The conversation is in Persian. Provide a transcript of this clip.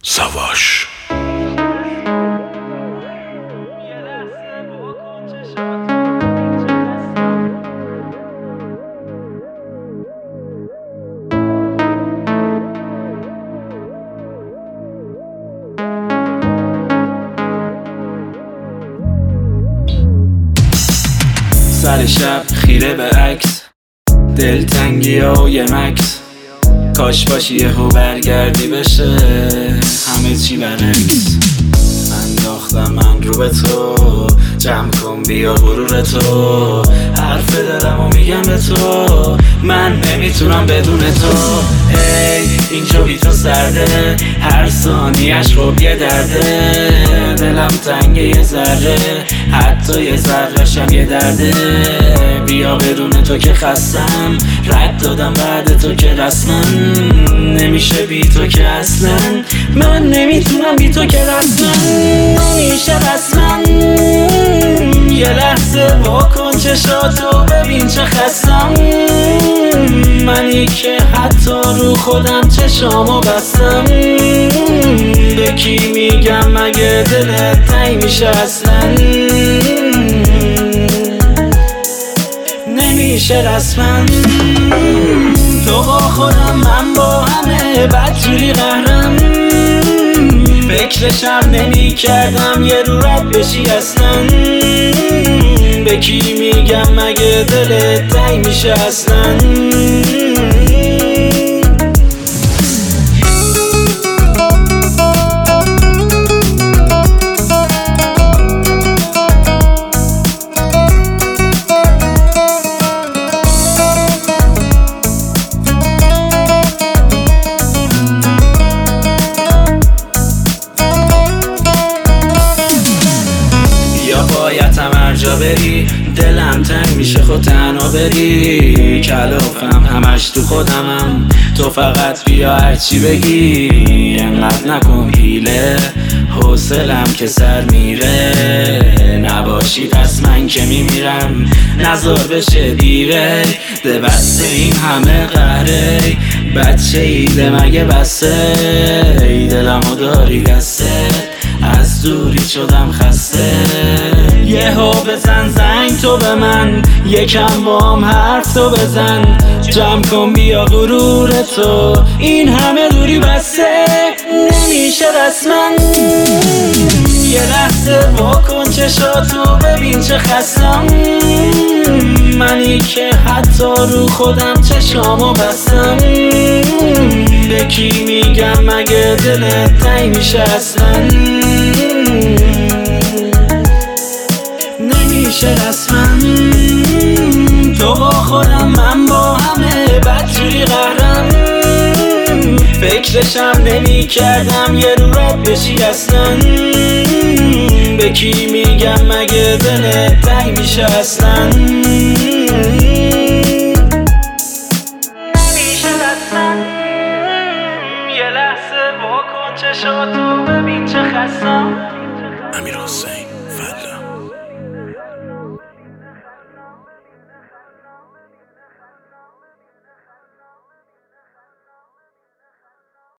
سواش سر شب خیره به عکس، دلتنگی ها و یه مکس. کاش باشی یهو برگردی بشه همه چی برعکس. انداختم من رو به تو، جمع کن بیا غرور تو. حرف دلمو میگم به تو، من نمیتونم بدون تو. ای اینجا بی تو سرده، هر ثانیش خب یه درده. دلم تنگه یه ذره، حتی یه ذره‌شم یه درده. بیا بدون تو که خستم، رد دادم بعد تو که رسما نمیشه بی تو که اصلا. من نمیتونم بی تو که رسما نمیشه رسما. یه لحظه واکن چشاتو ببین چه خستم. منی که حتی رو خودم چشامو بستم. به کی میگم مگه دلت تنگ میشه اصلا؟ نمیشه رسما. تو با خودم من با همه بدجوری قهرم. فکرشم نمی کردم یه رو رد بشی اصلا. به کی میگم مگه دلت تنگ میشه اصلا؟ بایدم هر جا بری، دلم تنگ میشه خود تنها بری. کلافم همش تو خودمم، تو فقط بیا هرچی بگی. انقدر نکن حیله، حوصلم که سر میره. نباشی پس من که میمیرم، نذار بشه دیره. ده بسته این همه قهره، بچه ایده مگه بسته. دلمو داری دسته، از دوری شدم خسته. یهو بزن زنگ تو به من، یکم با هم حرف تو بزن. جمع کن بیا غرور تو، این همه دوری بسته نمیشه رسما. یه لحظه واکن چشاتو ببین چه خستم. منی که حتی رو خودم چشامو بستم. به کی میگم مگه دلت تنگ میشه اصلا؟ نمیشه رسما. تو با خودم من با همه بدجوری قهرم. فکرشم نمی کردم یه رو رد بشی اصلا. به کی میگم مگه دلت تنگ میشه اصلا؟ نمیشه رسما. یه لحظه واکن چشاتو ببین چه خستم. امیر حسین